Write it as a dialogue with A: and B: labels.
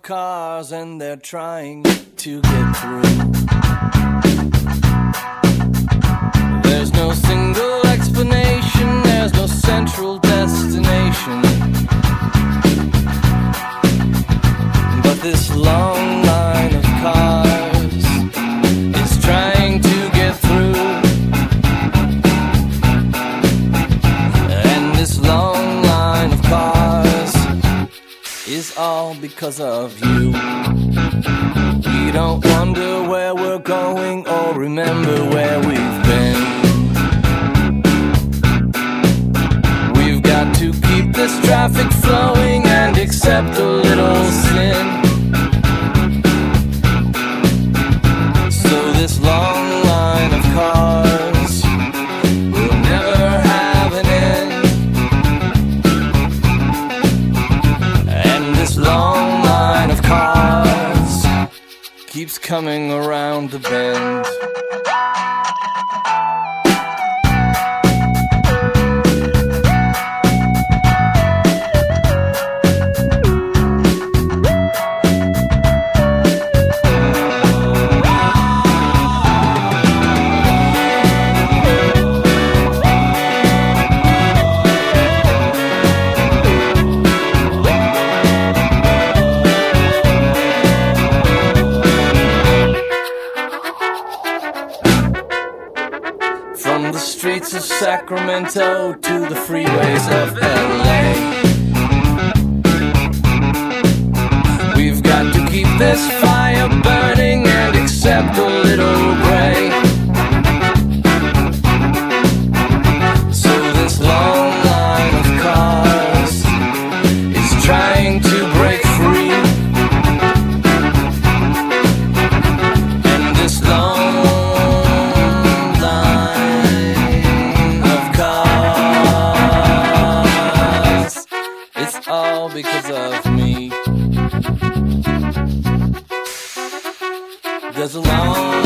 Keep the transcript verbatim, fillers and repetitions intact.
A: cars and they're trying to get through. There's no single explanation, there's no central destination. But this long line of cars is trying to get through. And this long line of cars is all because of you. We don't wonder where we're going or remember where we've been. We've got to keep this traffic flowing and accept a little sin. So this long line of cars will never have an end. And this long line of cars keeps coming around the bend. From the streets of Sacramento to the freeways of L A, we've got to keep this fire burning and accept a little gray. So this long line of cars is trying to break free. And this long all because of me. There's a long